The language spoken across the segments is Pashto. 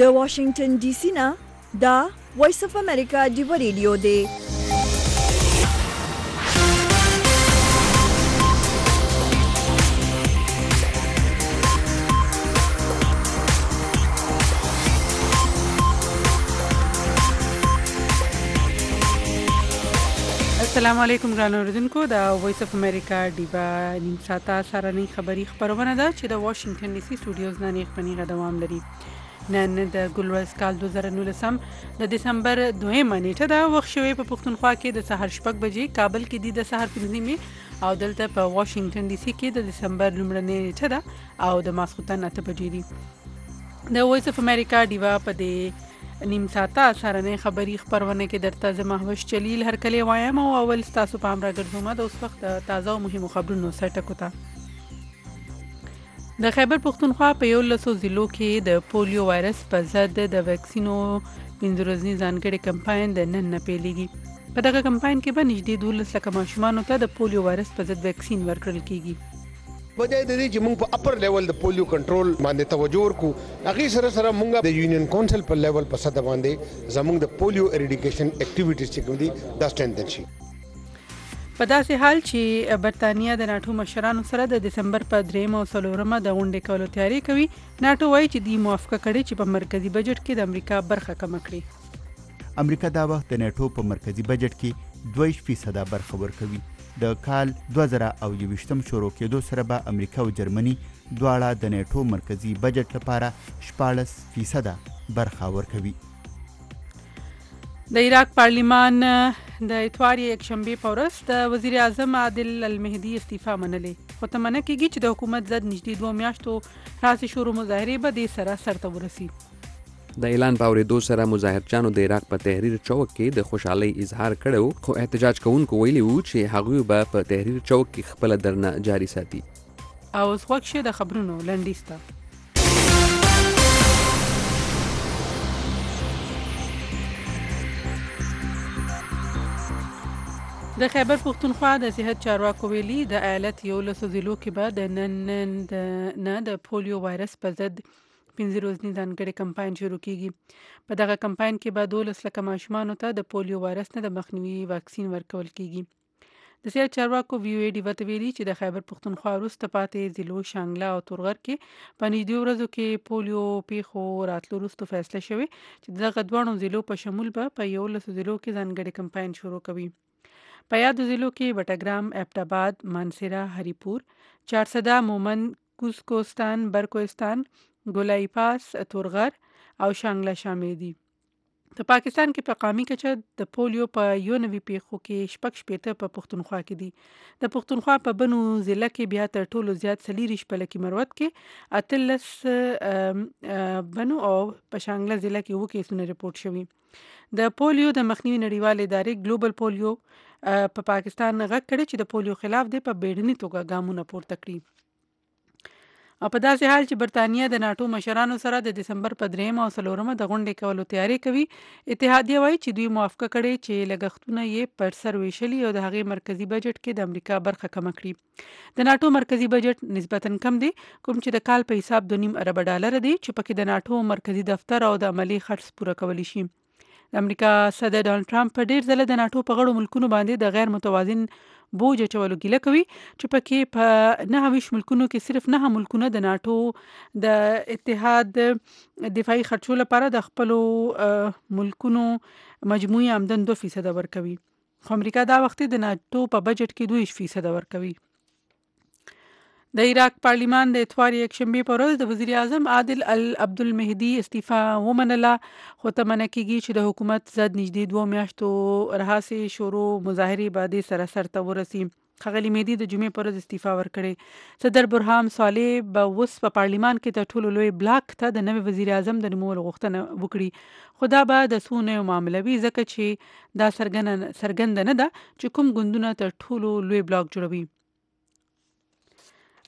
د واشنگټن ډي سي نه دا وایس اف امریکا ډیو ریډیو دی. السلام علیکم ګرانو اوریدونکو، د وایس اف امریکا ډیوا نیم ساعته سارنۍ خبری خبرونه ده چې د واشنگټن ډي سي سټوډیوز نه نیغ دوام لري. نن د ګلورس کال 2019 د دسمبر 2 نیټه ده. وخت شوی په پښتونخوا کې د سحر 6 بجې، کابل کې د سحر 5 نیمه او دلته په واشنگټن ډي سي کې د دسمبر لومړنۍ نیټه ده او د ماسخوتن 8 بجې دي. د وایس اف امریکا ډیوا په دې نیم ساعته سارنۍ خبری خبرونه کې درته زه محوش چلیل هر کله وایم او اول تاسو په امر ګرځوم د اوس وخت تازه او مهمو خبرونو سره ټکوتا. د خیبر پښتونخوا په 11 ضلعو کې د پولیو وایرس په ضد د ویکسینو 15 ورځنی ځانګړي کمپاین د نن نه پیلېږي. په دغه کمپاین کې به نږدې 12 لک ماشومان ته د پولیو وایرس په ضد ویکسین ورکړل کیږي. بجای د دې چې موږ په اپر لیول د پولیو کنټرول باندې توجه ورکړو، هغه سره موږ د یونین کونسل په لیول په سطح باندې زموږ د پولیو اریډیکیشن اکټیویټیز چې کوم دي دا سټرنثن شي. په داسې حال چې برتانیا د ناټو مشرانو سره د دسمبر په 3 او 4 د غونډې کولو تیاری کوي، ناټو وایي چې دوی موافقه کړې چې په مرکزی بجټ کې د امریکا برخه کم کړي. امریکا دا وخت د ناټو په مرکزی بجټ کې 2% برخه ورکوي. د کال 2021 شروع کېدو سره به امریکا او جرمني دواړه د نیټو مرکزی بجټ لپاره 14% برخه ورکوي. د عراق پارلیمان د اتوار یکشنبه په ورځ د وزیر اعظم عادل المهدي استعفا منلې، خو تمنه کېږي چې د حکومت ضد نږدې 2 میاشتو راځي شروع مظاهرې به د سره سرته ورسي. د اعلان په اورېدو سره مظاهرچیانو د عراق په تحریر چوک کې د خوشحالۍ اظهار کړو، خو احتجاج کوونکو ویلي وو چې هغوی به په تحریر چوک کې خپل درنه جاري ساتي. او اوس وخت شه د خبرونو لنډیسته. د خیبر پښتونخوا د صحت چارواکو ویلي د ایالت 11 ضلعو کې به د نن د پولیو وایرس په ضد 15 ورځنی ځانګړي کمپاین شروع کیږي. په دغه کمپاین کې به 12 لک ماشومان ته د پولیو وایرس نه د مخنیوي واکسین ورکول کیږي. د صحت چارواکو وی او ډی وته ویلي چې د خیبر پښتونخوا وروسته پاتې ضلعو شانګله او تورغر کې په نږدې ورځو کې پولیو پیښو راتلو وروسته فیصله شوې چې دغه دوه ضلعو په شمول به په 11 ضلعو کې ځانګړي کمپاین شروع کوي. په یاد ضلعو کې بټګرام، ابټاباد، مانسیرا، هریپور، چارسده، مومن، کوزکوستان، برکوستان، ګولای پاس، تورغر او شانګله شامل دي. په پاکستان کې په قومي کچه د پولیو په 91 پیښو کې 6 په پښتونخوا کې دي. د پښتونخوا په بنو ضلع کې بیا تر ټولو زیات 40 په لکی مروت کې 18 بنو او په شانګله ضلع کې 2 کیسونه ریپورت شوي. د پولیو د مخنیوي نړیوال ادارې ګلوبل پولیو په پاکستان غږ کړی چې د پولیو خلاف د په بیړني توګه ګامونه پورته کړي. او په داسې حال چې برتانیا د ناټو مشرانو سره د دسمبر په 3 او 4 د غونډې کولو تیاری کوي، اتحادیه وایي چې دوی موافقه کړې چې لګښتونه یې پر سر ویشلي او د هغې مرکزی بجټ کې د امریکا برخه کم کړي. د ناټو مرکزی بجټ نسبتاً کم دی، کوم چې د کال په حساب $2.5 ارب دی چې پکې د ناټو مرکزی دفتر او د عملی خرڅ پوره کولی شي. د امریکا صدر ډانلډ ټرمپ په ډیر ځله د ناټو په غړو ملکونو باندې د غیر متوازن بوج اچولو ګیله کوي چې پکې په 29 ملکونو کې صرف 9 ملکونه د ناټو د اتحاد دفاعي خرچو لپاره د خپل ملکونو مجموعي آمدن 2% ورکوي، خو امریکا دا وخت د ناټو په بجټ کې 2% ورکوي. د عراق پارلیمان د اتوار یکشنبه په ورځ د وزیر اعظم عادل عبدالمهدي استعفا ومنله، خو تمنه کېږي چې د حکومت ضد نږدې 2 میاشتو راهیسې شروع مظاهرې به د سره سرته ورسي. ښاغلي مهدي د جمعې پر ورځ استعفا ورکړې. صدر برهام صالح به اوس په پارلیمان کې د ټولو لوی بلاک ته د نوي وزیر اعظم د نومولو غوښتنه وکړي، خو دا به د څو نویو معامله وي ځکه چې دا څرګنده نه ده چې کوم ګوندونه تر ټولو لوی بلاک جوړوي.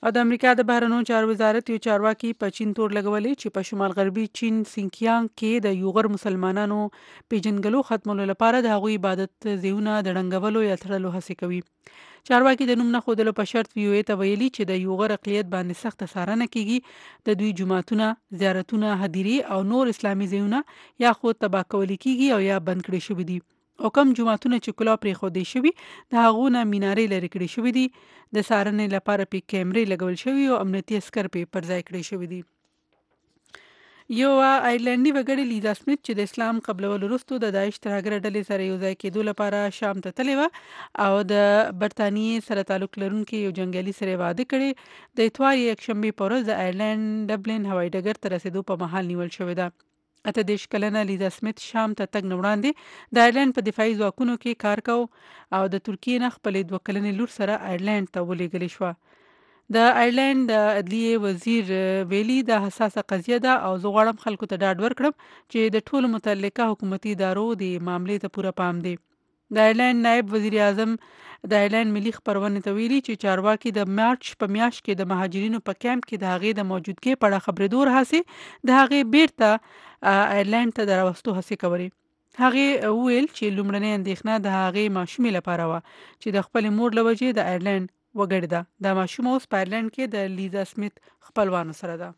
او د امریکا د بهرنیو چارو وزارت یو چارواکي په چین تور لګولې چې په شمال غربي چین سینکیانګ کې د یوغر مسلمانانو پیژنګلو ختمولو لپاره د هغوی عبادت ځایونه د ړنګولو یا تړلو هڅې کوي. چارواکي د نوم نه ښودلو په شرط ویو ته ویلي چې د یوغر اقلیت باندې سخت څارنه کیږي، د دوی جماعتونه، زیارتونه، هدیرې او نور اسلامي ځایونه یا خو تباه کول کیږي او یا بند کړي شوي دي. او کم جماعتونه چې کلا پرې خودي شوي د هغو نه مینارې لرې کړي شوي دي، د څارنې لپاره پې کیمرې لګول شوي او امنیتي عسکر پې پر ځای کړي شوي دي. یو آیرلینډي وګړي لیزا سمیت چې د اسلام قبلولو وروسته د داعش ترهګره ډلې سره یو ځای کېدو لپاره شام ته تللې وه او د برطانیې سره تعلق لرونکي یو جنګیالي سره واده کړی، د اتوار یکشنبې په ورځ د آیرلینډ ډبلن هوایي ډګر ته رسېدو په مهال نیول شوې ده. 28 کلنه لیزا سمیت شام ته تګ نه وړاندې د آیرلینډ په دفاعي ځواکونو کې کار کو او د ترکیې نه خپلې 2 کلنې لور سره آیرلینډ ته ولېږلې شوه. د آیرلینډ د عدلیې وزیر ویلي دا حساسه قضیه ده او زه غواړم خلکو ته ډاډ ورکړم چې د ټولو متعلقه حکومتي ادارو د معاملې ته پوره پام دی. د آیرلینډ نائب وزیر اعظم د آیرلینډ ملي خپرونې ته ویلي چې چارواکي د مارچ په میاشت کې د مهاجرینو په کیمپ کې د هغې د موجودګۍ په اړه خبرېدو ورهسې د هغې بیرته آیرلینډ ته د راوستو هڅې کولې. هغې وویل چې لومړنۍ اندېښنه د هغې ماشومې لپاره وه چې د خپلې مور له وجې د آیرلینډ وګړې ده. دا ماشومه اوس په آیرلینډ کې د لیزا سمیت خپلوانو سره ده.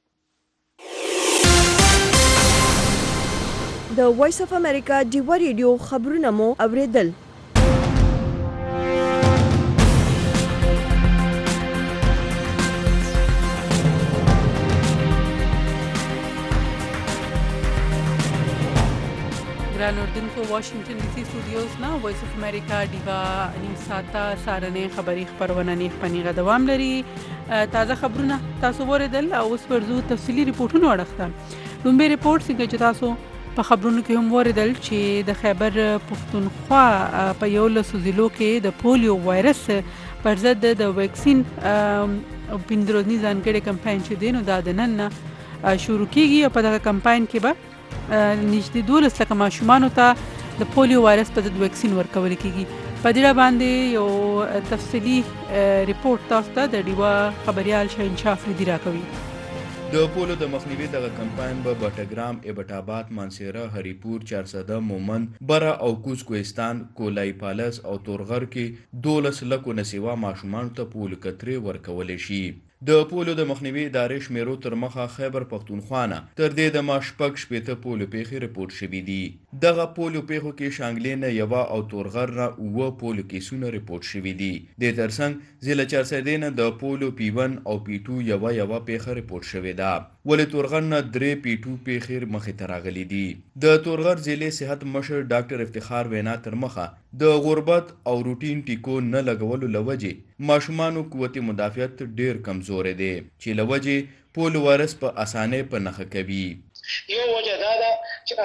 د وایس اف امریکا ډیوا ریډیو خبرونه مو اوریدل. ګران اردوونکو، واشنگټن ډي سي سټوډیوز نه وایس اف امریکا ډیوا نیم ساعته سهارنۍ خبري خپرونه نیغ په نیغه دوام لري. تازه خبرونه تاسو واوریدل او اوس ورځو تفصیلي ریپورټونه اړخته. لومبي ریپورټ څنګه چې تاسو په خبرونو کې هم واوریدل چې د خیبر پښتونخوا په 11 ضلعو کې د پولیو وایرس پر ضد د ویکسین 15 ورځني ځانګړی کمپاین چې دی نو دا د نن نه شروع کیږي او په دغه کمپاین کې به نږدې 12 لکه ماشومانو ته د پولیو وایرس په ضد ویکسین ورکول کیږي. په دې باندې یو تفصیلی ریپورت تاسو ته د ډیوا خبريال شاهنشاه افریدي راکوي. د پولیو د مخنیوي دغه کمپاین به بټګرام، ایبټاباد، مانسیره، هریپور، چارسده، مومند، بره او کوز کوهستان، کولای پالس او تورغر کې 12 لکو نسیوا ماشومانو ته پولیو کترې ورکول شي. د پولیو د مخنیوي ادارې شمیرو تر مخه خیبر پښتونخوا نه تر دې د ماشپک شپېته پولیو پیښې رپورټ شوي دي. دغه پولیو پیښو کې شانګلې نه یوه او تورغر نه 9 پولیو کیسونه رپورټ شوي دي. د ترڅنګ ضلع چارسدې نه د پولیو P1 او P2 یوه پیښه رپورټ شوې ده، ولې تورغر نه 3 P2 پیښې مخې ته راغلي دي. د تورغر ضلع صحت مشر ډاکټر افتخار وینا تر مخه د غربت او روټین ټیکو نه لګولو لوجې ماشومانو قوت مدافعت ډیر کمزور دي چې لوجې پولیو وایرس په اسانه په نخښه کوي. یو وجه دا ده چې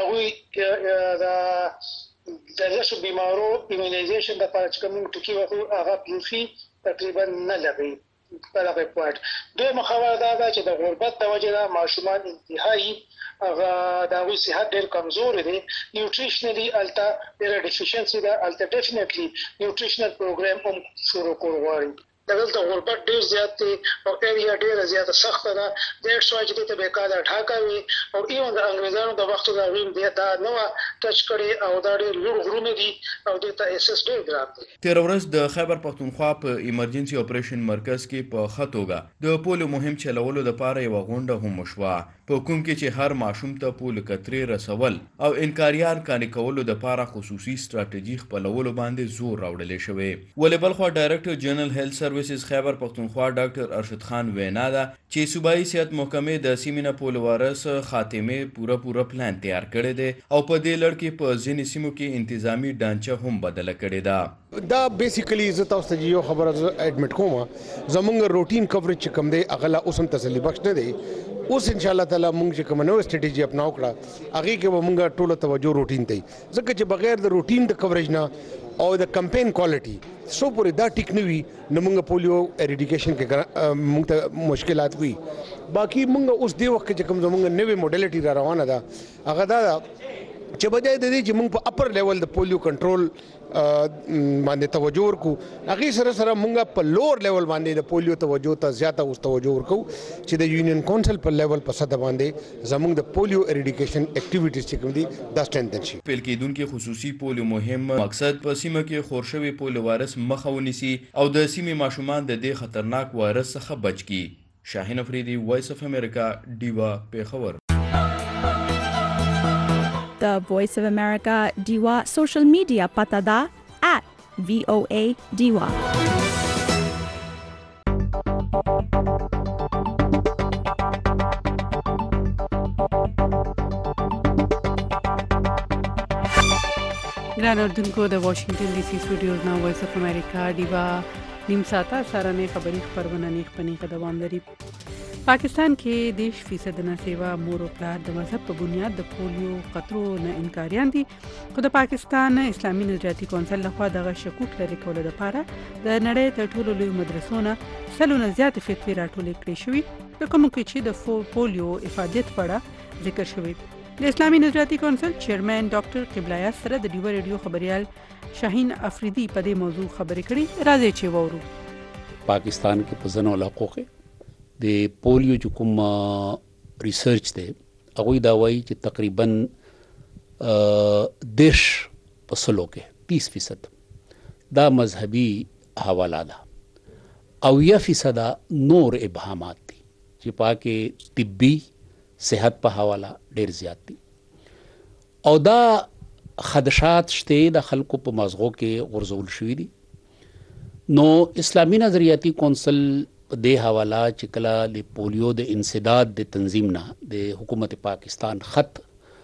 هغوی د نشو بیمارو ایمونایزیشن د لپاره چې کوم ټکی وکړو هغه پیوخي تقریبا نه لګي په دغه پوهنټ. دویمه خبره دا ده چې د غربت د وجې نه ماشومان انتهایی هغه د هغوی صحت ډېر کمزور دی. نیوټریشنلی هلته ډېره ډیفیشنسي ده، هلته ډیفینټلی نیوټریشنل پروګرام هم شروع کول غواړي. دلته غربت ډېر زیات دی او ایریا ډېره زیاته سخته ده. دیټس وای چې دلته بیکاره ټاکه وي او ایون د انګریزانو د وختو د هغوی دا نه وه ټچ کړې او دا ډېر لوړ غرونه دي او دلته اساس ډېر ګران دی. تېره ورځ د خیبر پښتونخوا په ایمرجنسي اپریشن مرکز کې په ښه توګه د پولیو مهم چلولو لپاره یوه غونډه هم وشوه، په کوم کې چې هر ماشوم ته پولیو کترې رسول او انکاریان قانع کولو لپاره خصوصي ستراتیژي خپلولو باندې زور راوړلی شوی. ولې بلخوا ډایرکټر جنرال هیلث سروسز خیبر پښتونخوا ډاکټر ارشد خان وینا ده چې صوبایي صحت محکمې د سیمې نه پولیو وایرس خاتمې پوره پلان تیار کړی دی او په دې لړ کې په ځینې سیمو کې انتظامی ډانچه هم بدله کړې ده. دا بیسیکلی زه تاسو ته یو خبره اډمټ کوم، زمونږ روټین کوریج چې کوم دی هغه لا اوس هم تسلي بخش نه دی. اوس ان شاء الله تعالی مونږ چې کوم نو سټریټیجي اپناو کړه هغه کې به مونږ ټوله توجه روټین ته، ځکه چې بغیر د روټین د کوریج نه او د کمپین کوالټي سو پورې دا ټیک نه وي نو مونږ پولیو ایریډیکیشن کې مونږ ته مشکلات وي. باقي مونږ اوس دی وخت چې کوم زمونږ نوې موډیلیټي را روانه ده هغه دا چې بجای د دې چې موږ په اپر لیول د پولیو کنټرول باندې توجه ورکو هغه سره موږ په لوور لیول باندې د پولیو توجه ته زیاته اوس توجه ورکو چې د یونین کونسل په لیول په سطح باندې زموږ د پولیو اریډیکیشن اکټیویټیز چې کوم دي دا سټرنتن شي. پیل کېدونکو خصوصي پولیو مهم مقصد په سیمه کې خورشوي پولیو وایرس مخه ونیسي او د سیمې ماشومان د دې خطرناک وایرس څخه بچ کی. شاهین افریدي، وایس اف امریکا، ډیوا، پیښور. The Voice of America Diva social media pata da @VOA Diva. ګران اردوونکو د واشنگټن ډي سي سټوډیوز نه وایس اف امریکا ډیوا نیم ساعته سارنې خبري خبرونه نیخ پنې دوام لري. پاکستان کې 10% نه سیوا مور او پلار د مذهب په بنیاد د پولیو خطرو نه انکاریان دي. خو د پاکستان اسلامي نظریاتي کونسل لخوا دغه شکوک لري کول لپاره د نړۍ تر ټولو لوی مدرسو نه سلونه زیات فتوی راټولې کړې شوې په کوم کې چې د پولیو افادیت په اړه ذکر شوی. د اسلامي نظریاتي کونسل چیرمن ډاکټر قبلایه سره د ډیو ریډیو خبريال شاهین افریدي په دې موضوع خبرې کړي. راځي چې وورو. پاکستان کې په ځینو علاقو کې د پولیو چې کوم ریسرچ دی هغوی دا وایي چې تقریبا 10% کې 30% دا مذهبي حواله ده او 1% نور ابهامات دي چې پاکه طبي صحت په حواله ډیر زیات دي او دا خدشات شته د خلکو په مازغو کې غورځول شوی دي. نو اسلامي نظریاتي کونسل د حواله چې کله د پولیو د انسداد د تنظیم نه د حکومت پاکستان خط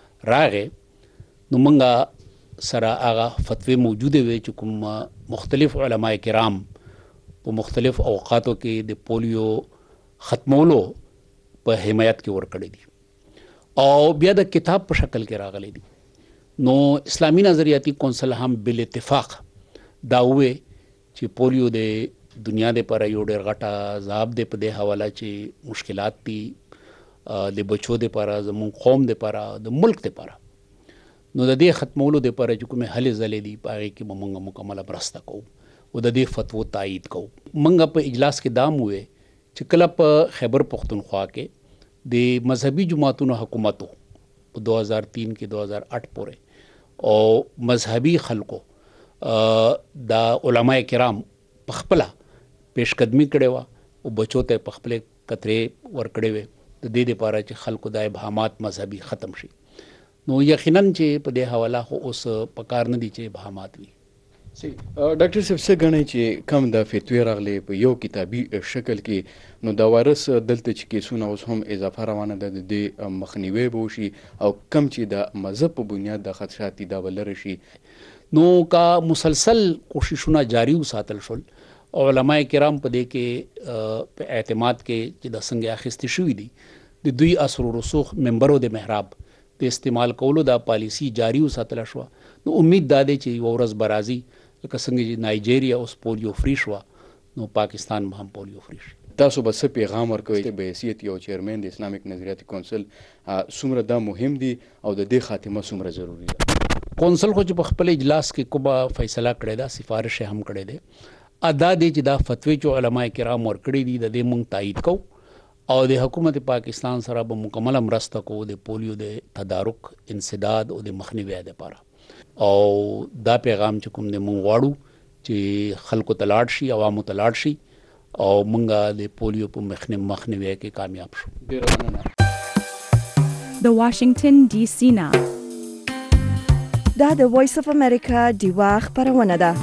راغې نو منګه سره هغه فتوی موجوده وي چې کوم مختلف علماء کرام په مختلف اوقاتو کې د پولیو ختمولو په حمایت کې ورکړي دي او بیا د کتاب په شکل کې راغلي دي. نو اسلامي نظریاتي کونسل هم بل اتفاق دا وې چې پولیو د دنیا د پر یو ډېر غټه عذاب دی په دې حواله چې مشکلات دي د بچو د پر زمون قوم د پر د ملک د پر نو د دې ختمولو د پر چې کومه حل زلې دي پاره کې موږ مکمل برسته کوو او د دې فتوا تایید کوو. موږ په اجلاس کې دام وې چې کله په خیبر پختونخوا کې د مذهبي جماعتونو حکومتو په 2003 کې 2008 پورې او مذهبي خلکو دا علماء کرام په خپل پیش قدمی کړي وا او بچو ته په خپل کترې ور کړي وي د دې لپاره چې خلکو د ابهامات مذهبي ختم شي. نو یقینا چې په دې حواله خو اوس پکار نه دي چې ابهامات وي. ډاکټر صاحب څه غنئ چې کم د فتوی راغلي په یو کتابي شکل کې نو دا وایرس دلته چې کیسونه اوس هم اضافه روانه ده د مخنیوي به وشي او کم چې د مذهب په بنیاد د خدشات دا ولر شي. نو کا مسلسل کوششونه جاری وساتل شول علماء کرام په دې کې په اعتماد کې چې د څنګه اخیستي شوې دي د دوی اثر و رسوخ منبرو د محراب د استعمال کولو د پالیسی جاری وساتل شو. نو امید دا دی چې ورځ برازي لکه څنګه چې نایجیریا اوس پولیو فری شو نو پاکستان هم پولیو فری شي. تاسو به څه پیغام ورکوي چې به حیثیت یو چیرمن د اسلامیک نظریاتي کونسل څومره دا مهم دي او د دې خاتمه څومره ضروری ده؟ کونسل خو چې په خپل اجلاس کې کومه فیصله کړې ده سفارش هم کړې ده ادا دي چې دا فتوی چې علماء کرام ورکړي دي د دې مونږ تایید کوو او د حکومت پاکستان سره به مکمل مرسته کوو د پولیو د تدارک انسداد او د مخنیوي لپاره او دا پیغام چې کوم د مونږ واړو چې خلکو تلاړ شي عوامو تلاړ شي او مونږه د پولیو په مخنیوي کې کامیاب شو. ډیر مننه. The Washington DC now. دا د وایس اف امریکا ډیوا خبرونه ده.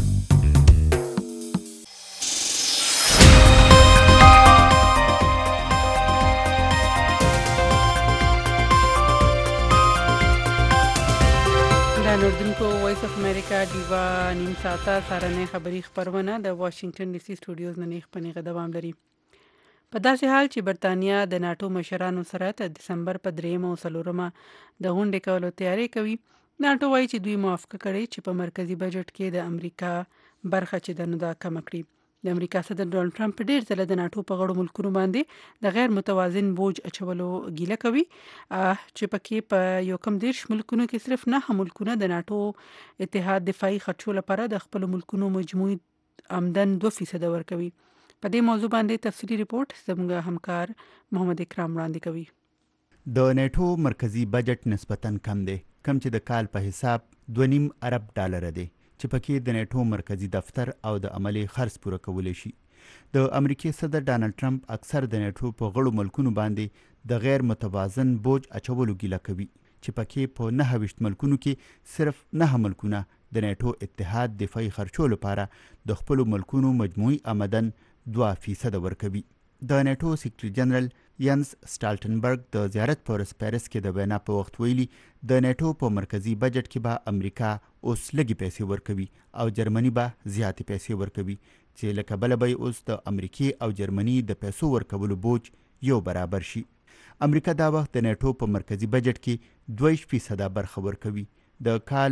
اردوونکو وایس اف امریکا ډیوا نیم ساعته سارنې خبري خبرونه د واشنگټن ډي سي سټوډیوز نه نیخ پنې دوام لري. په داسې حال چې برتانیا د ناتو مشرانو سره د دسمبر په 3 او 4 د غونډې کولو تیاری کوي. ناتو وایي چې دوی موافقه کړې چې په مرکزی بجټ کې د امریکا برخه چې د نو دا کم کړي. د امریکا صدر ډونالد ټرمپ په ډیر ځله د ناتو په غړو ملکونو باندې د غیر متوازن بوج اچولو ګیله کوي چې پکې په یو کم 10 ملکونو کې صرف 9 ملکونه د ناتو اتحاد دفاعي خرچو لپاره د خپل ملکونو مجموعي آمدن 2% ورکوي. په دې موضوع باندې تفصیلی ریپورت زموږ همکار محمد اکرام وړاندې کوي. د نیټو مرکزی بجټ نسبتاً کم دی، کم چې د کال په حساب 2.5 ارب ډالر دی، چې پکې د نیټو مرکزی دفتر او د عملی خرڅ پوره کولی شي. د امریکای صدر ډانلډ ټرمپ اکثر د نیټو په غړو ملکونو باندې د غیر متوازن بوج اچولو ګیله کوي، چې پکې په 29 ملکونو کې صرف 9 ملکونه د نیټو اتحاد دفاعي خرچو لپاره د خپل ملکونو مجموعي آمدن 2% ورکوي. د نیټو سیکرټری جنرال ینس سټالټنبرګ د زیارت په ورځ پیرس کې د وینا په وخت ویلي د نیټو په مرکزی بجټ کې به امریکا اوس لږې پیسې ورکوي او جرمني به زیاتې پیسې ورکوي، چې لکه بله به اوس د امریکای او جرمني د پیسو ورکولو بوج یو برابر شي. امریکا دا وخت د نیټو په مرکزی بجټ کې 2% برخه ورکوي. د کال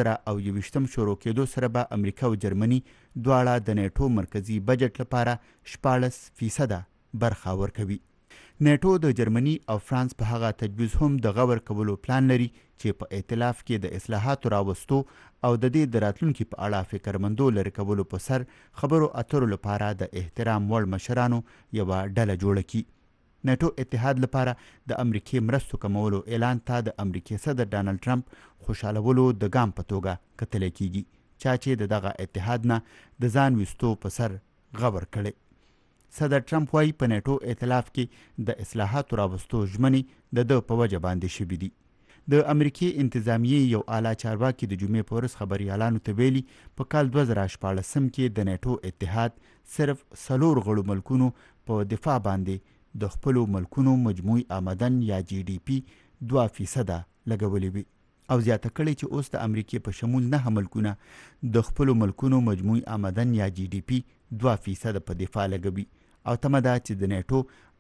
2021 شروع کېدو سره به امریکا او جرمني دواړه د نیټو مرکزی بجټ لپاره 14% برخه ورکوي. نیټو د جرمني او فرانس په هغه تجویز هم د غور کولو پلان لري چې په ائتلاف کې د اصلاحاتو راوستو او د دې د راتلونکي په اړه فکرمندو لري کولو په سر خبرو اترو لپاره د احترام وړ مشرانو یوه ډله جوړه کړي. نیټو اتحاد لپاره د امریکای مرستو کمولو اعلان ته د امریکای صدر ډانلډ ټرمپ خوشالولو د ګام په توګه کتل کیږي، چې دغه اتحاد نه د ځان وستو په سر غور کړي. صدر ټرمپ وايي په نیټو ائتلاف کې د اصلاحاتو راوستو ژمنې د په وجه باندې شوي دي. د امریکای انتظامیې یو اعلی چارواکي د جمعې په ورځ خبریالانو ته ویلي په کال 2014 کې د نیټو اتحاد صرف 4 غړو ملکونو په دفاع باندې د خپلو ملکونو مجموعي آمدن یا GDP 2% لګولې وي او زیاته کړې چې اوس د امریکای په شمول 9 ملکونه د خپلو ملکونو مجموعي آمدن یا GDP 2% په دفاع لګوي او تمه ده چې د نیټو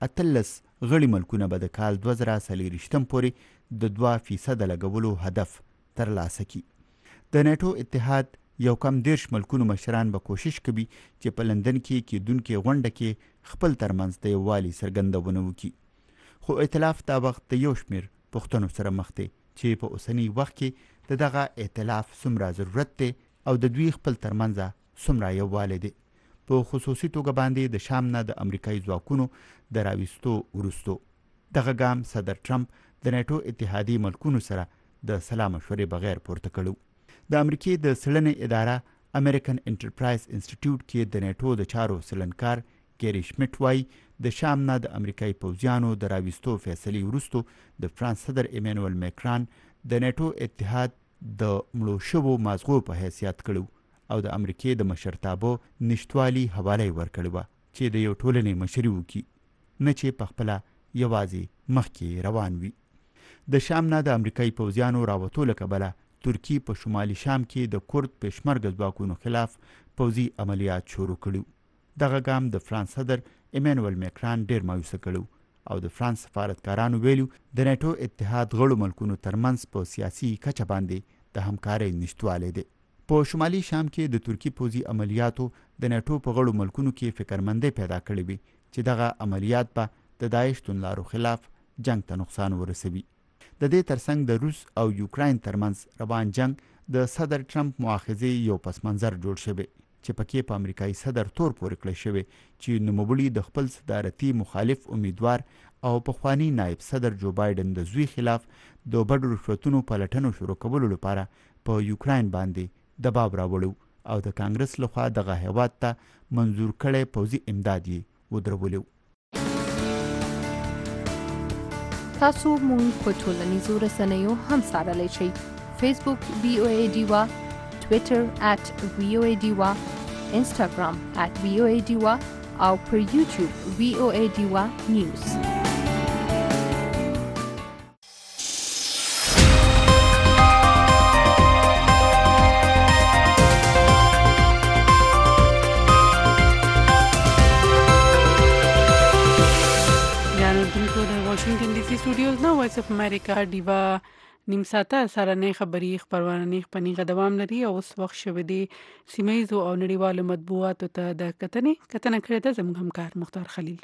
18 غړي ملکونه به د کال 2040 پورې د 2% لګولو هدف ترلاسه کړي. د نیټو اتحاد یو کم 10 ملکونو مشران به کوشش کوي چې په لندن کې کېدونکې غونډه کې خپل ترمنځ د یووالي څرګندونه وکړي، خو ائتلاف دا وخت د یو شمېر پوښتنو سره مخ دی چې په اوسني وخت کې د دغه ائتلاف څومره ضرورت دی او د دوی خپل ترمنځ څومره یووالی دی. په خصوصي توګه باندې د شام نه د امریکایي ځواکونو د راوستو وروستو دغه ګام صدر ټرمپ د نیټو اتحادي ملکونو سره د سلا مشورې بغیر پورته کړو. د امریکای د څېړنې اداره امریکن انټرپرایز انسټیټیوټ کې د نیټو د چارو څېړنکار ګیری شمیټ وایي د شام نه د امریکایي پوځیانو د راوستو فیصلې وروستو د فرانس صدر ایمانوئل میکران د نیټو اتحاد د مړو شوو مازغو په حیثیت کړو او د امریکای د مشرتابه نشټوالي حواله ورکړې وه چې د یو ټولنې مشري وکړي، نه چې پخپله یوازې مخکې روان وي. د شام نه د امریکایي پوځیانو راوتو له کبله ترکی په شمالي شام کې د کورد پېشمرګه ځواکونو خلاف پوځي عملیات شروع کړي. دغه ګام د فرانس صدر ایمانوئل میکران ډېر مایوسه کړو او د فرانس سفارتکارانو ویلو د نیټو اتحاد غړو ملکونو ترمنځ په سیاسي کچه باندې د همکارۍ نشتوالی دی. په شمالي شام کې د ترکی پوځي عملیاتو د نیټو په غړو ملکونو کې فکرمندۍ پیدا کړې وي چې دغه عملیات به د داعش توندلارو خلاف جنگ ته نقصان ورسوي. د دې ترڅنګ د روس او یوکراین ترمنځ روان جنگ د صدر ټرمپ مؤاخذې یو پس منظر جوړ شوی چې پکې په امریکایي صدر تور پورې کړی شوی چې نوموړي د خپل صدارتي مخالف امیدوار او پخوانی نایب صدر جو بایدن د زوی خلاف د بډو رشوتونو پلټنو شروع کولو لپاره په یوکراین باندې دباو راوړو او د کانګرس لخوا دغه هیواد ته منظور کړی پوځي امداد یې ودرولو. تاسو مونږ په ټولنیزو رسنیو هم څارلی شئ. فیسبوک VOA ډیوا، ټویټر @VOA ډیوا، انسټاګرام @VOA ډیوا او پر یوټیوب VOA ډیوا نیوز. واشنگټن ډي سي سټوډیوز نه وایس اف امریکا ډیوا نیم ساعته سارنۍ خبري خبرونه خپرونه دوام لري او اوس وخت شوه دی سیمایزو او نړیوالو مطبوعاتو ته د کتنه کړې ده زموږ همکار مختار خلیل.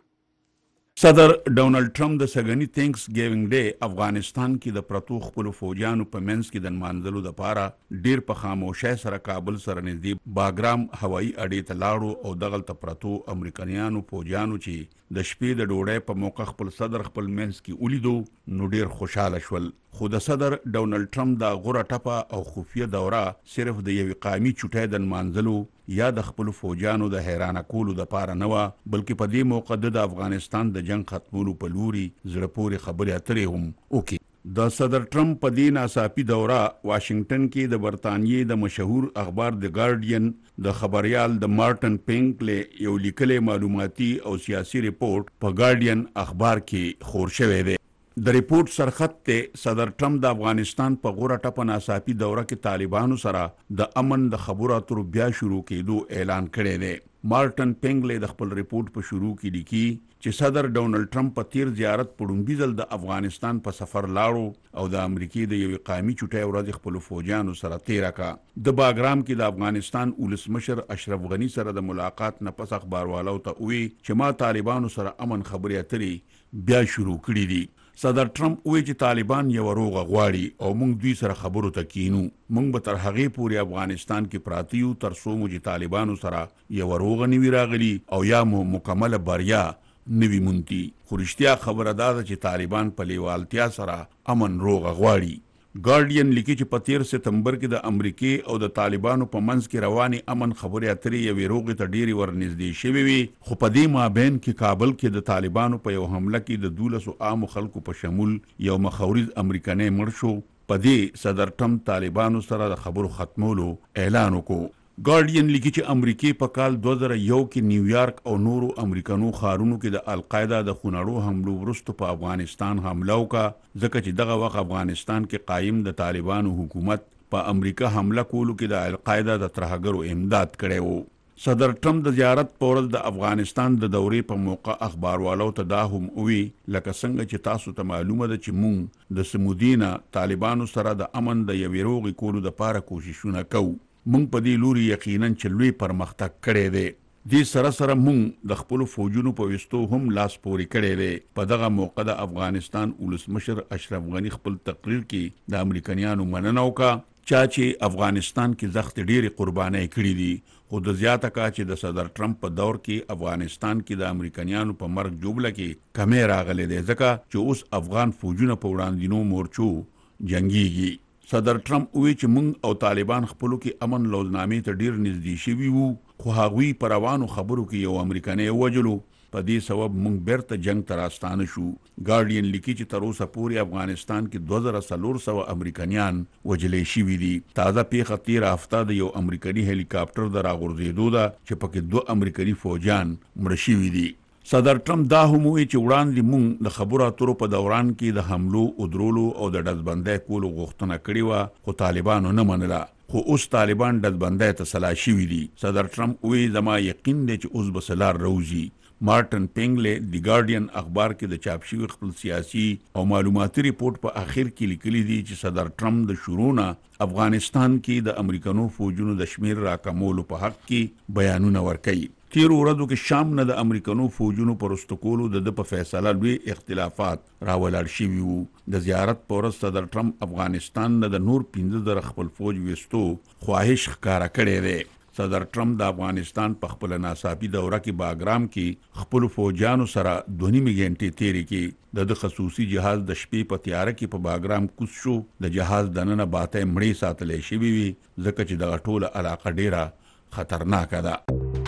صدر ډونالد ټرمپ د سګنی تھینکس ګیوینګ ډے افغانستان کې د پرتو خپل فوجانو په منځ کې د منځلو د پاره ډیر په خاموشۍ سره کابل سره نږدې باګرام هوایي اډې ته لاړو او دغه ته پرتو امریکایانو فوجانو چې د شپې د ډوډۍ په موقع خپل صدر خپل منځ کې ولیدو نو ډیر خوشاله شول. خو د صدر ډونالد ټرمپ د غوره ټپه او خفیه دوره صرف د یوې قامي چټۍ د منځلو یا د خپل فوجانو د حیرانه کولو د پاره نه و، بلکې په دې موقع د افغانستان د جنگ ختمولو په لوري زړه پورې خبرې اترې هم وکړي. د صدر ټرمپ په دې ناڅاپي دوره واشنگټن کې د برتانیې د مشهور اخبار د ګارډین د خبريال د مارټن پینکلې یو لیکلي معلوماتي او سیاسي ریپورت په ګارډین اخبار کې خور شوی دی. د ریپورت سرخط ته صدر ټرمپ د افغانستان په غوره ټپه ناڅاپي دوره کې طالبانو سره د امن د خبرو اترو بیا شروع کېدو اعلان کړی دی. مارټن پینګلې د خپل ریپورت په شروع کې لیکي چې صدر ډونالد ټرمپ په تیر زیارت په لومړي ځل د افغانستان په سفر لاړو او د امریکای د یوې قومي چټۍ ورځ خپل فوجانو سره تیر کړه. د باګرام کې د افغانستان ولسمشر اشرف غنی سره د ملاقات نه پس اخباروالو ته وی چې ما طالبانو سره امن خبرې اترې بیا شروع کړې دي. صدر ټرمپ وی چې طالبان یو روغه غواړي او موږ دوی سره خبرو ته کینو. موږ به تر هغه پورې افغانستان کې پراتیو تر څو موږ طالبانو سره یو روغه نیوي راغلي او یا مو مکمل بریا نوی مونتی. خو رښتیا خبره ده چې طالبان په لیوالتیا سره امن روغه غواړي. ګارډین لیکي چې په 13 سپتمبر کې د امریکای او د طالبانو په منځ کې رواني امن خبرې اترې یوې روغې ته ډېری ورنږدې شوې وي، خو په دې مابین کې کابل کې د طالبانو په یو حمله کې د 12 عامو خلکو په شمول یو مخاورز امریکایي مړ شو. په دې صدر ټرمپ طالبانو سره د خبرو ختمولو اعلان وکړ. ګارډین لیکي چې امریکای په کال 2001 کې نیویارک او نورو امریکانو ښارونو کې د القاعده د خونړو حملو وروسته په افغانستان حمله وکړه، ځکه چې دغه وخت افغانستان کې قایم د طالبانو حکومت په امریکا حمله کولو کې د القاعده د ترهګرو امداد کړی وو. صدر ټرمپ د زیارت په ورځ د افغانستان د دورې په موقع اخباروالو ته دا هم وی لکه څنګه چې تاسو ته معلومه ده چې مونږ د سمودینا طالبانو سره د امن د یوې روغې کولو لپاره کوششونه کوو. مونږ په دې لوري یقینا چې لوی پرمختګ کړی دی. دې سره سره مونږ د خپل فوجونو په وستو هم لاس پورې کړی دی. په دغه موقع د افغانستان ولسمشر اشرف غنی خپل تقریر کې د امریکایانو مننه وکړه چې افغانستان کې زخت ډېری قربانۍ کړې دي، خو د زیاته کا چې د صدر ټرمپ په دور کې افغانستان کې د امریکایانو په مرګ جوړه کې کمې راغلې ده، ځکه چې اوس افغان فوجونه په وړاندینو مورچو جنگيږي. صدر ټرمپ وی چې موږ او طالبان خپلو کې امن لوزنامې ته ډیر نږدې شوي وو، خو هغوی په روانو خبرو کې یو امریکایي ووژلو. په دې سبب موږ بیرته جنگ ته راستانه شو. ګارډین لیکي چې تر اوسه پورې افغانستان کې 2400 امریکایان وژلې شوي دي. تازه پیښه تیر هفته د یو امریکایي هلیکاپټر د راغورځېدو ده چې پکې 2 امریکایي فوجان مړه شوي دي. صدر ټرمپ دا هم وی چې وړاندې موږ د خبرو اترو په دوران کې د حملو او درولو او د ډزبندۍ کولو غوښتنه کړې وه، خو طالبانو نه منله. خو اوس طالبان ډزبندۍ ته سلا شوي دي. صدر ټرمپ وی زما یقین دی چې اوس به سلار روزي. مارټن پینګلې د ګارډین اخبار کې د چاپ شوی خپل سیاسي او معلوماتي ریپورت په اخر کې لیکلي دي چې صدر ټرمپ د شروع افغانستان کې د امریکانو فوجونو د شمیر راکمولو په حق کې بیانونه ورکړي. تیر ورځو کې شام نه د امریکانو فوجونو پر استقولو د په فیصله لوی اختلافات راولاړ شوي وو. د زیارت په ورځ صدر ټرمپ افغانستان نه د نور 15 خپل فوج وستو خواهش ښکارا کړی دی. صدر ټرمپ د افغانستان په خپل ناڅاپي دوره کې باګرام کې خپل فوجانو سره 2.5 غنټې تیرې کې د خصوصي جهاز د شپې په تیاره کې په باګرام کوز شو. د جهاز دننه باته مړې ساتلې شوې وي، ځکه چې د ټوله علاقه ډیره خطرناکه ده.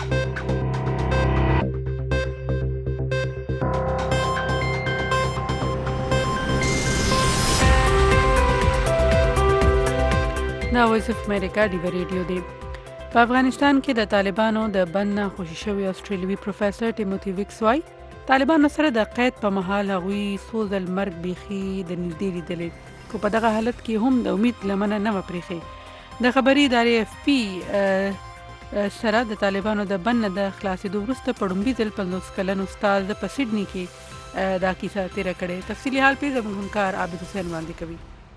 دا وایس اف امریکا دی ریډیو دی. په افغانستان کې د طالبانو د بند نه خوشي شوی استرالیوي پروفیسور ټیموتی ویکس وایي طالبانو سره د قید په مهال هغوی څو ځل مرګ بیخي د نږدې لیدلی، خو په دغه حالت کې هم د امید لمنه نه وه پرېښې. د خبري ادارې AFP سره د طالبانو د بند نه د خلاصېدو وروسته په لومړي ځل 50 کلن استاد په سیډني کې دا کیسه تېره کړې. تفصیلي حال پې زموږ همکار عابد حسین وړاندې کوي.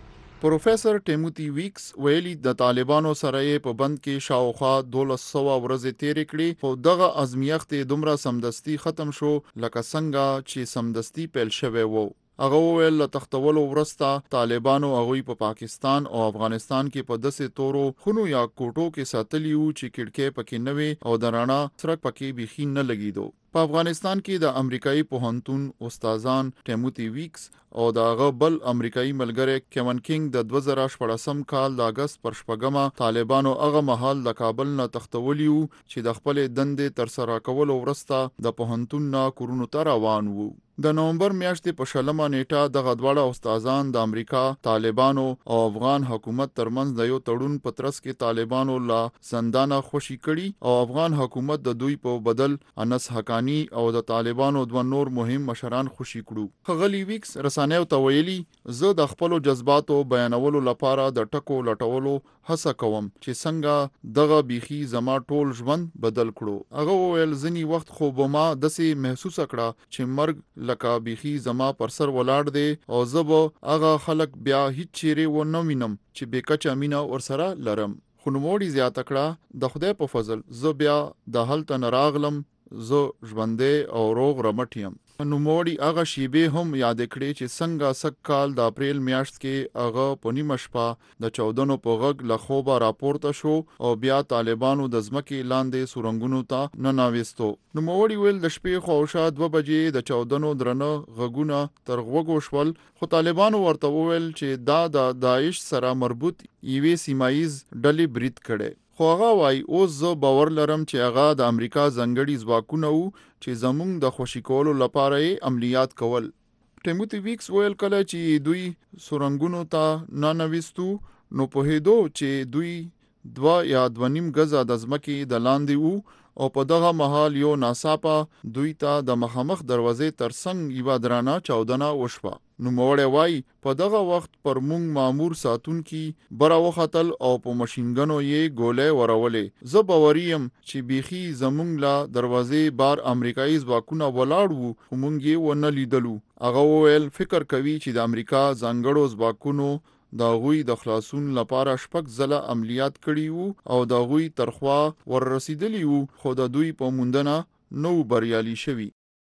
پروفیسور ټیموتی ویکس ویلي د طالبانو سره یې په بند کې شاوخوا 1200 ورځې تیرې کړې خو دغه ازمیښت دومره سمدستي ختم شو لکه څنګه چې سمدستي پیل شوی وو. هغه وویل له تختولو وروسته طالبانو هغوی په پاکستان او افغانستان کې په داسې تورو خونو یا کوټو کې ساتلي وو چې کړکۍ پکې نه وي او د رڼا څرک پکې بیخي نه لګېدو. په افغانستان کې د امریکایي پوهنتون استادان ټیموتی ویکس او د هغه بل امریکایي ملګری کیون کینګ د 2014 کال د اگست پر 4 طالبانو هغه مهال د کابل نه تختولی وو چې د خپل دندې تر سره کولو وروسته د پوهنتون نه کورونو ته روان وو. د نومبر میاشتې په 20 نیټه دغه دواړه استادان د امریکا طالبانو او افغان حکومت ترمنځ د یو تړون په ترڅ کې طالبانو لا زندانه خوشي کړي او افغان حکومت د دوی په بدل انس حقانی او د طالبانو دوه نور مهم مشران خوشي کړو. خغلی ویکس رسانیو ته ویلي زه د خپل جذباتو بیانولو لپاره د ټکو لټولو هڅه کوم چې څنګه دغه بیخي زما ټول ژوند بدل کړو. هغه وویل ځینی وخت خو به ما داسې محسوس کړه چې مرګ لکه بیخي زما پر سر ولاړ دی او زه به هغه خلک بیا هیڅ چیرې و نه وینم چې بېکچه مینه ورسره لرم. خو نوموړي زیاته کړه د خدای په فضل زه بیا د هلته نه راغلم، زه ژوندی او روغ رمټ یم. نوموړي هغه شیبې هم یاد کړې چې څنګه سږ کال د اپریل میاشت کې هغه په نیمه شپه د چاودنو په غږ له خوبه راپورته شو او بیا طالبانو د ځمکې لاندې سورنګونو ته ننویستو. نوموړي ویل د شپې خواوشا 2 بجې د چاودنو درنه غږونه تر غوږو شول خو طالبانو ورته وویل چې دا د داعش سره مربوط یوې سیمایي ډلې برید کړي. خو هغه وایي اوس زه باور لرم چې هغه د امریکا ځانګړي ځواکونه وو چې زموږ د خوشي کولو لپاره یې عملیات کول. ټیموتی ویکس ویل کله چې دوی سورنګونو ته ننویستو نو پوهېدو چې دوی 2 یا 2.5 غزه د ځمکې د لاندې وو او په دغه مهال یو ناڅاپه دوی ته د مخامخ دروازې ترڅنګ یوه درانه چاودنه وشوه. نوموړی وایي په دغه وخت پر موږ مامور ساتونکي بره وختل او په ماشینګنو یې ګولۍ ورولې. زه باوري یم چې بیخي زموږ له دروازې بار امریکایي ځواکونه ولاړ وو خو موږ یې ونه لیدلو. هغه وویل فکر کوي چې د امریکا ځانګړو ځواکونو د هغوی د خلاصون لپاره 6 ځله عملیات کړي وو او د هغوی ترخوا ور رسیدلی وو خو د دوی په موندنه نو بریالي شوي.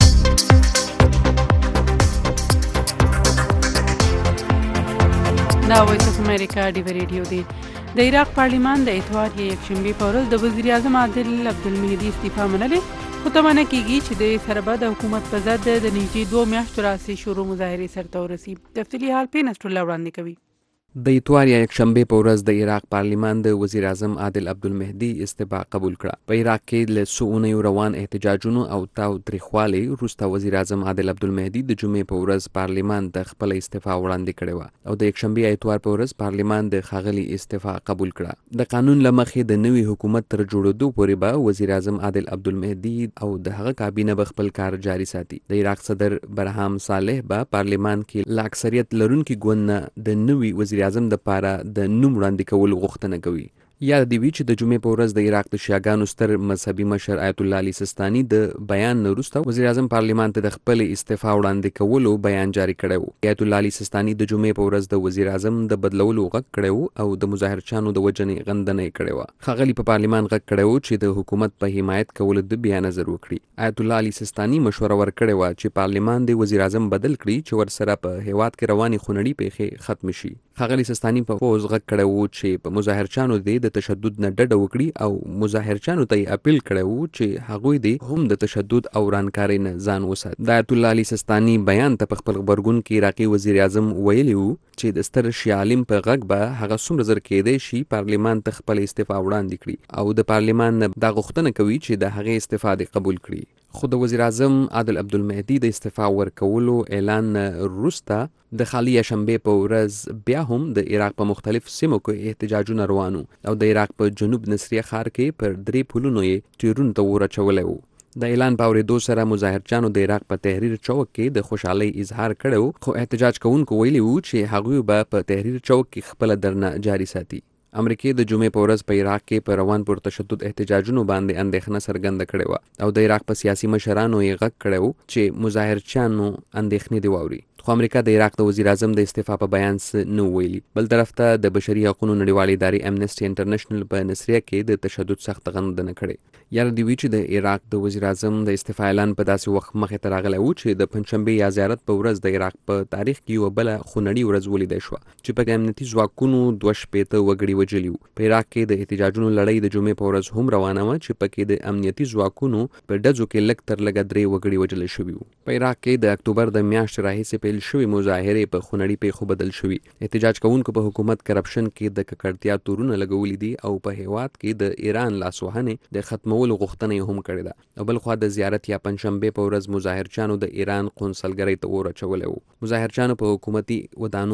دا وایس اف امریکا ډیو ریډیو دی. د عراق پارلیمان د اتوار یکشنبه په ورځ د وزیر اعظم عادل عبدالمهدي استعفا منلې خو تمنه کیږي چې د سره به د حکومت په ضد د نږدې 2 میاشتو راهیسې شروع مظاهرې سرته ورسي. تفصیلي حال پینسټ الله وړاندې کوي. د اتوار یکشنبه په ورځ د عراق پارلیمان د وزیر اعظم عادل عبدالمهدي استعفا قبول کړه. په عراق کې له څو اونیو روان احتجاجونو او تاوتریخوالي وروسته وزیر اعظم عادل عبدالمهدي د جمعې په ورځ پارلیمان ته خپل استعفا وړاندې کړې وه او د یکشنبه اتوار په ورځ پارلیمان د ښاغلي استعفا قبول کړه. د قانون له مخې د نوي حکومت تر جوړېدو پورې به وزیر اعظم عادل عبدالمهدي او د هغه کابینه به خپل کار جاري ساتي. د عراق صدر برهام صالح به پارلیمان کې له اکثریت لرونکي ګوند نه د نوي وزیر اعظم دپاره د نوم وړاندې کولو غوښتنه کوي. یاد دی وی چې د جمعې په ورځ د عراق د شیعاګانو ستر مذهبي مشر آیت الله علي سیستاني د بیان نه وروسته وزیر اعظم پارلیمان ته د خپل استعفا وړاندې کولو بیان جاری کړی و. آیت الله علي سیستاني د جمعې په ورځ د وزیر اعظم د بدلولو غږ کړی و او د مظاهرچیانو د وجنې غندنه یې کړې وه. ښاغلي په پارلیمان غږ کړی و چې د حکومت په حمایت کولو د بیا نظر وکړي. آیت الله علي سیستاني مشوره ورکړې وه چې پارلیمان د وزیر اعظم بدل کړي چې ورسره په هیواد کې روانې خونړۍ پیښې ختم شي. ښاغلي سیستاني په پوز غږ کړی و چې په مظاهرچیانو د تشدد نه ډډه وکړي او مظاهرچیانو ته یې اپیل کړی و چې هغوی دې هم د تشدد او ورانکارۍ نه ځان وساتي. د آیت الله علي سیستاني بیان ته په خپل غبرګون کې عراقي وزیر اعظم ویلي و چې د ستر شیعه عالم په غږ به هغه څومره زر کېدی شي پارلیمان ته خپل استعفا وړاندې کړي او د پارلیمان نه دا غوښتنه کوي چې د هغې استعفا دې قبول کړي. خو د وزیر اعظم عادل عبدالمهدي د استعفا ورکولو اعلان وروسته د خالي شنبه په ورځ بیا هم د عراق په مختلف سیمو کې احتجاجونه روانو او د عراق په جنوب نصریه ښار کې پر 3 پلونو یې ټیرونو ته ور اچولی و. د اعلان په اورېدو سره مظاهرچیانو د عراق په تحریر چوک کې د خوشحالۍ اظهار کړی خو احتجاج کوونکو ویلي و چې هغوی به په تحریر چوک کې خپله درنه جاري ساتي. امریکې د جمعې په ورځ په عراق کې په روان پر تشدد احتجاجونو باندې اندېښنه څرګنده کړې وه او د عراق په سیاسي مشرانو یې غږ کړی و چې مظاهرچیانو اندېښنې دې واوري. خو امریکا د عراق د وزیر اعظم د استعفا په بیان څه نه ویلي. بل طرف ته د بشري حقوقو نړیوالې ادارې امنیسټي انټرنیشنل په نصریه کې د تشدد سخت غندنه کړې. یاره دی وی چې د عراق د وزیر اعظم د استعفا اعلان په داسې وخت مخې ته راغلی و چې د پنځشنبې یا زیارت په ورځ د عراق په تاریخ کې یوه بله خونړۍ ورځ ولیدای شوه چې پکې امنیتي ځواکونو 2 وګړي وژلي وو. په عراق کې د احتجاجونو لړۍ د جمعې په ورځ هم روانه وه چې پکې د امنیتي ځواکونو په ډزو کې لږ تر لږه 3 وګړي وژل شوي وو. په عراق کې د اکتوبر د میاشتې راهیسې پیل شوې مظاهرې په خونړۍ پیښو بدل شوي. احتجاج کوونکو په حکومت کرپشن کې د ککړتیا تورونه لګولي دي او په هیواد کې د ایران لاسوهنې د ختمولو غوښتنه یې هم کړې ده. او بل خوا د زیارت یا پنځشنبې په ورځ مظاهرچیانو د ایران قونسلګرۍ ته اور اچولی و. مظاهرچیانو په حکومتي ودانو